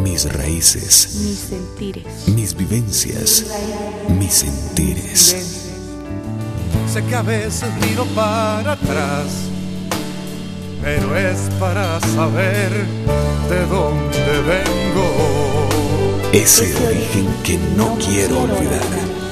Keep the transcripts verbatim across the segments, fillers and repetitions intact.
mis raíces, mis sentires, mis vivencias, mis sentires. Sé que a veces miro para atrás, pero es para saber de dónde vengo. Ese origen que no quiero olvidar.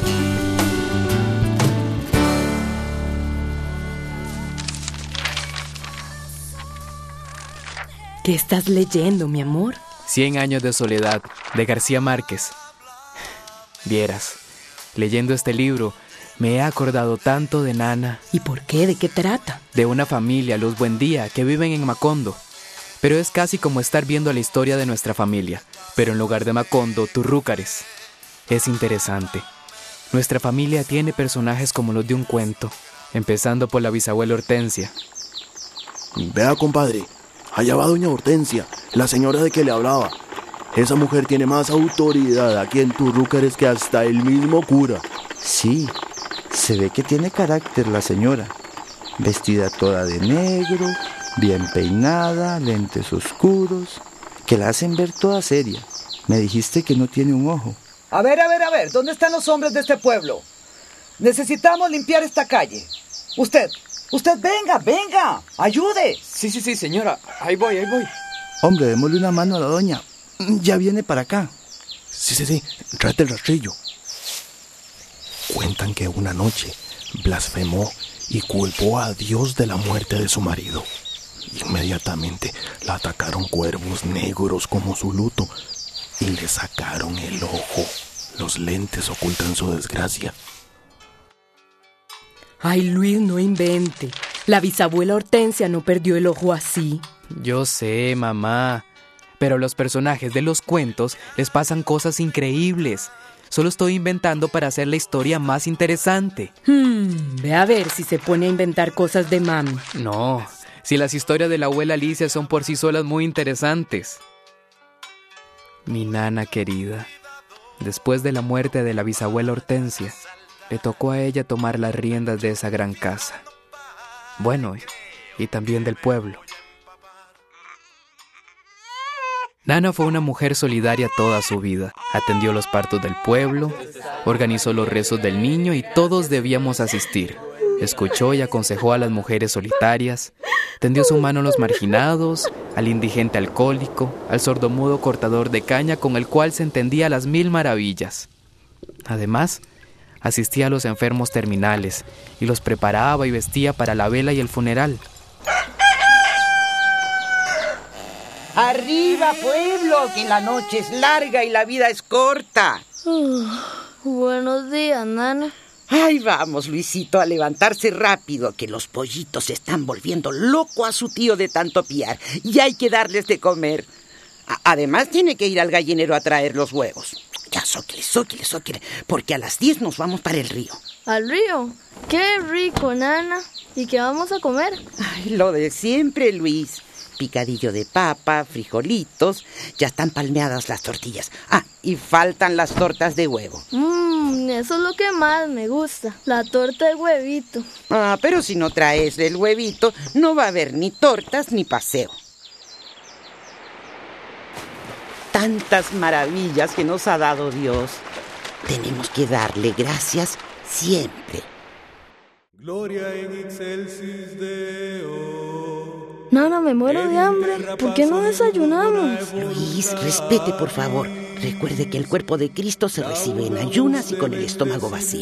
¿Qué estás leyendo, mi amor? Cien años de soledad, de García Márquez. Vieras, leyendo este libro, me he acordado tanto de Nana. ¿Y por qué? ¿De qué trata? De una familia, los Buendía, que viven en Macondo. Pero es casi como estar viendo la historia de nuestra familia, pero en lugar de Macondo, Turrúcares. Es interesante. Nuestra familia tiene personajes como los de un cuento, empezando por la bisabuela Hortensia. Vea, compadre, allá va doña Hortensia, la señora de que le hablaba. Esa mujer tiene más autoridad aquí en Turrúcares que hasta el mismo cura. Sí, se ve que tiene carácter la señora. Vestida toda de negro, bien peinada, lentes oscuros, que la hacen ver toda seria. Me dijiste que no tiene un ojo. A ver, a ver, a ver, ¿dónde están los hombres de este pueblo? Necesitamos limpiar esta calle. Usted, usted venga, venga, ayude. Sí, sí, sí, señora, ahí voy, ahí voy. Hombre, démosle una mano a la doña. Ya viene para acá. Sí, sí, sí, tráete el rastrillo. Cuentan que una noche blasfemó y culpó a Dios de la muerte de su marido. Inmediatamente la atacaron cuervos negros como su luto y le sacaron el ojo. Los lentes ocultan su desgracia. Ay, Luis, no invente. La bisabuela Hortensia no perdió el ojo así. Yo sé, mamá, pero a los personajes de los cuentos les pasan cosas increíbles. Solo estoy inventando para hacer la historia más interesante. Hmm, ve a ver si se pone a inventar cosas de mami. No, si las historias de la abuela Alicia son por sí solas muy interesantes. Mi nana querida, después de la muerte de la bisabuela Hortensia, le tocó a ella tomar las riendas de esa gran casa. Bueno, y también del pueblo. Nana fue una mujer solidaria toda su vida. Atendió los partos del pueblo, organizó los rezos del niño y todos debíamos asistir. Escuchó y aconsejó a las mujeres solitarias, tendió su mano a los marginados, al indigente alcohólico, al sordomudo cortador de caña con el cual se entendía a las mil maravillas. Además, asistía a los enfermos terminales y los preparaba y vestía para la vela y el funeral. ¡Arriba, pueblo! Que la noche es larga y la vida es corta. Uh, buenos días, Nana. Ay, vamos, Luisito, a levantarse rápido, que los pollitos se están volviendo loco a su tío de tanto piar y hay que darles de comer. A- además, tiene que ir al gallinero a traer los huevos. Ya, zóquile, zóquile, zóquile, porque a las diez nos vamos para el río. ¿Al río? ¡Qué rico, Nana! ¿Y qué vamos a comer? Ay, lo de siempre, Luis. Picadillo de papa, frijolitos, ya están palmeadas las tortillas. Ah, y faltan las tortas de huevo. Mmm, eso es lo que más me gusta, la torta de huevito. Ah, pero si no traes el huevito, no va a haber ni tortas ni paseo. Tantas maravillas que nos ha dado Dios. Tenemos que darle gracias siempre. Gloria in excelsis Deo. Nana, me muero de hambre. ¿Por qué no desayunamos? Luis, respete, por favor. Recuerde que el cuerpo de Cristo se recibe en ayunas y con el estómago vacío.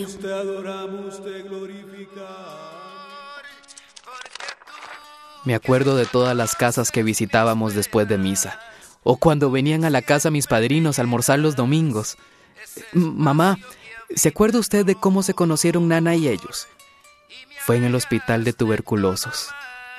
Me acuerdo de todas las casas que visitábamos después de misa, o cuando venían a la casa mis padrinos a almorzar los domingos. M- Mamá, ¿se acuerda usted de cómo se conocieron Nana y ellos? Fue en el hospital de tuberculosos.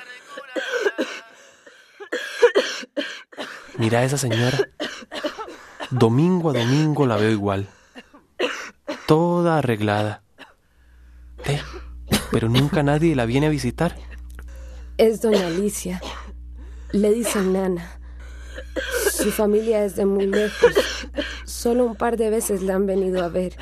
Mira a esa señora. Domingo a domingo la veo igual. Toda arreglada. Ve, pero nunca nadie la viene a visitar. Es doña Alicia. Le dicen Nana. Su familia es de muy lejos. Solo un par de veces la han venido a ver.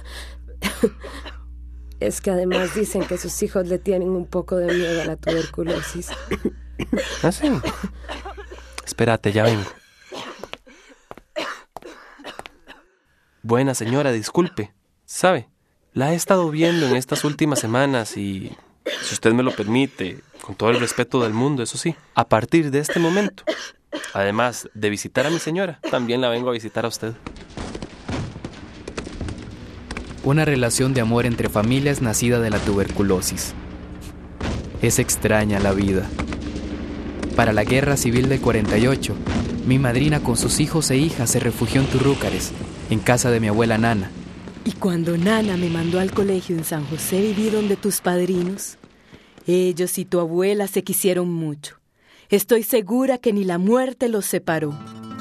Es que además dicen que sus hijos le tienen un poco de miedo a la tuberculosis. ¿Ah, sí? Espérate, ya vengo. Buena señora, disculpe. ¿Sabe? La he estado viendo en estas últimas semanas y, si usted me lo permite, con todo el respeto del mundo, eso sí, a partir de este momento, además de visitar a mi señora, también la vengo a visitar a usted. Una relación de amor entre familias nacida de la tuberculosis. Es extraña la vida. Para la guerra civil del cuarenta y ocho, mi madrina con sus hijos e hijas se refugió en Turrúcares, en casa de mi abuela Nana. Y cuando Nana me mandó al colegio en San José, viví donde tus padrinos. Ellos y tu abuela se quisieron mucho. Estoy segura que ni la muerte los separó.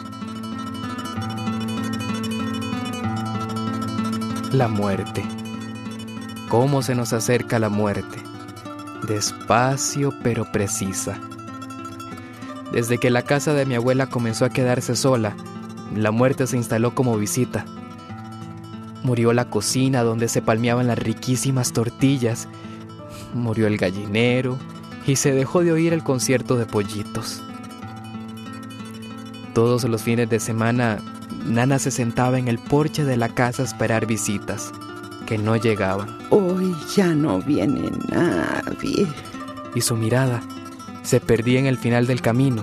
La muerte. ¿Cómo se nos acerca la muerte? Despacio pero precisa. Desde que la casa de mi abuela comenzó a quedarse sola, la muerte se instaló como visita. Murió la cocina donde se palmeaban las riquísimas tortillas. Murió el gallinero y se dejó de oír el concierto de pollitos. Todos los fines de semana, Nana se sentaba en el porche de la casa a esperar visitas, que no llegaban. Hoy ya no viene nadie. Y su mirada se perdía en el final del camino.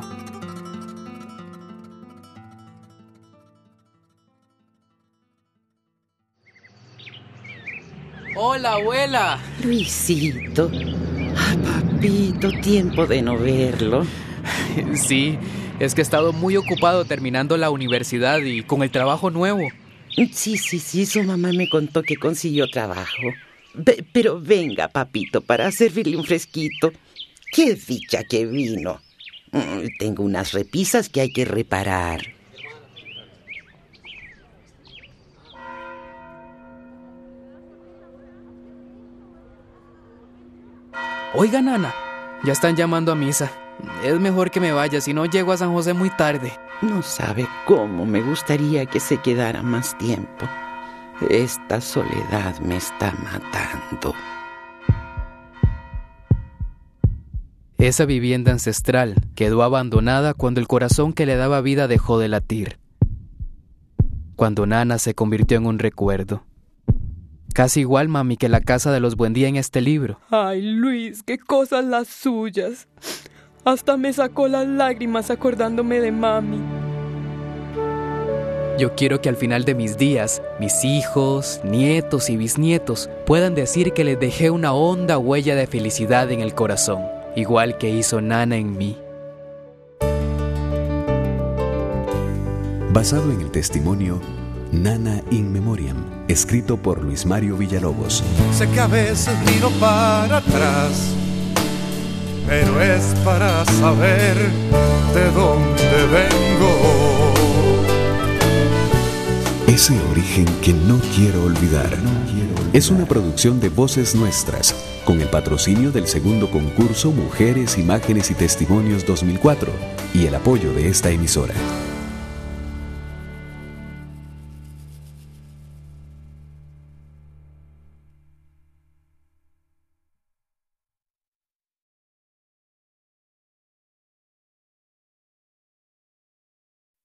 ¡Hola, abuela! Luisito. Ah, papito, tiempo de no verlo. Sí, es que he estado muy ocupado terminando la universidad y con el trabajo nuevo. Sí, sí, sí, su mamá me contó que consiguió trabajo. Be- pero venga, papito, para servirle un fresquito. ¡Qué dicha que vino! Mm, tengo unas repisas que hay que reparar. Oiga, Nana, ya están llamando a misa. Es mejor que me vaya, si no llego a San José muy tarde. No sabe cómo me gustaría que se quedara más tiempo. Esta soledad me está matando. Esa vivienda ancestral quedó abandonada cuando el corazón que le daba vida dejó de latir. Cuando Nana se convirtió en un recuerdo. Casi igual, mami, que la casa de los Buendía en este libro. Ay, Luis, qué cosas las suyas. Hasta me sacó las lágrimas acordándome de mami. Yo quiero que al final de mis días, mis hijos, nietos y bisnietos puedan decir que les dejé una honda huella de felicidad en el corazón, igual que hizo Nana en mí. Basado en el testimonio Nana in Memoriam, escrito por Luis Mario Villalobos. Sé que a veces miro para atrás, pero es para saber de dónde vengo. Ese origen que no quiero olvidar. No quiero olvidar. Es una producción de Voces Nuestras, con el patrocinio del segundo concurso Mujeres, Imágenes y Testimonios dos mil cuatro y el apoyo de esta emisora.